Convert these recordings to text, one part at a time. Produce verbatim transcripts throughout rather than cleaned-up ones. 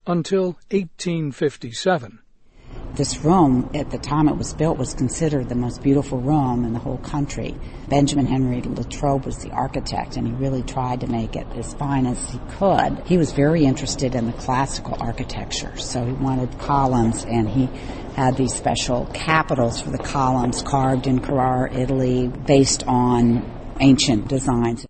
until eighteen fifty-seven. This room, at the time it was built, was considered the most beautiful room in the whole country. Benjamin Henry Latrobe was the architect, and he really tried to make it as fine as he could. He was very interested in the classical architecture, so he wanted columns, and he had these special capitals for the columns carved in Carrara, Italy, based on ancient designs.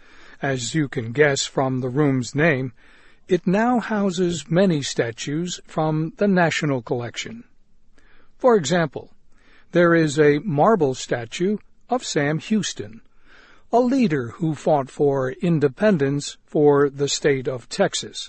As you can guess from the room's name, it now houses many statues from the National Collection. For example, there is a marble statue of Sam Houston, a leader who fought for independence for the state of Texas.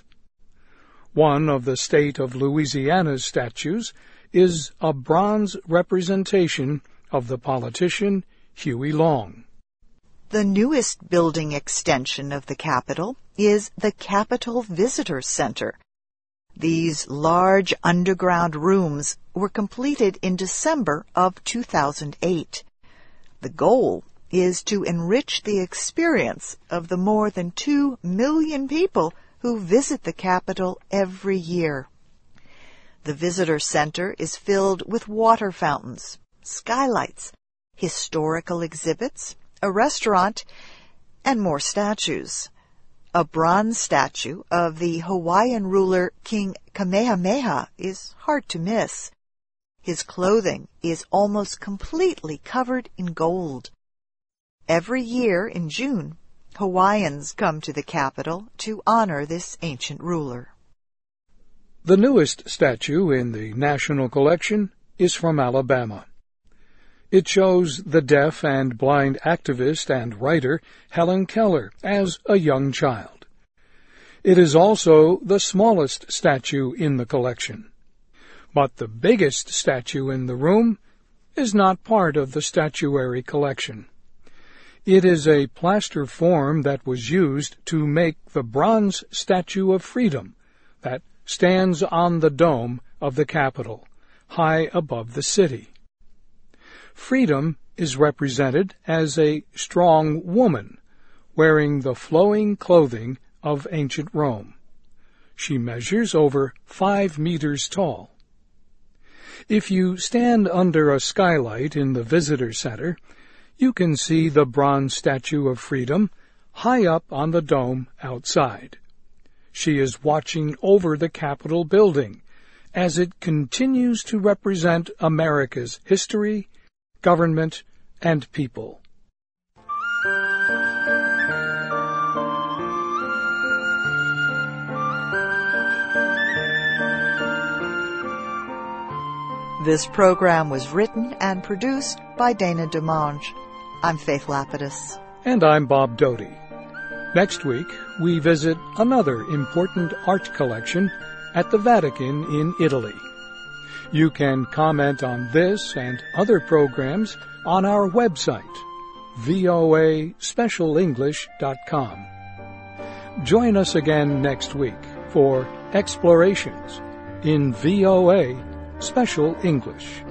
One of the state of Louisiana's statues is a bronze representation of the politician Huey Long. The newest building extension of the Capitol is the Capitol Visitor Center. These large underground rooms were completed in December of two thousand eight. The goal is to enrich the experience of the more than two million people who visit the Capitol every year. The Visitor Center is filled with water fountains, skylights, historical exhibits, a restaurant, and more statues. A bronze statue of the Hawaiian ruler King Kamehameha is hard to miss. His clothing is almost completely covered in gold. Every year in June, Hawaiians come to the Capitol to honor this ancient ruler. The newest statue in the National Collection is from Alabama. It shows the deaf and blind activist and writer Helen Keller as a young child. It is also the smallest statue in the collection. But the biggest statue in the room is not part of the statuary collection. It is a plaster form that was used to make the bronze Statue of Freedom that stands on the dome of the Capitol, high above the city. Freedom is represented as a strong woman, wearing the flowing clothing of ancient Rome. She measures over five meters tall. If you stand under a skylight in the visitor center, you can see the bronze Statue of Freedom high up on the dome outside. She is watching over the Capitol building as it continues to represent America's history, government, and people. This program was written and produced by Dana DeMange. I'm Faith Lapidus. And I'm Bob Doty. Next week, we visit another important art collection at the Vatican in Italy. You can comment on this and other programs on our website, v o a special english dot com. Join us again next week for Explorations in V O A Special English.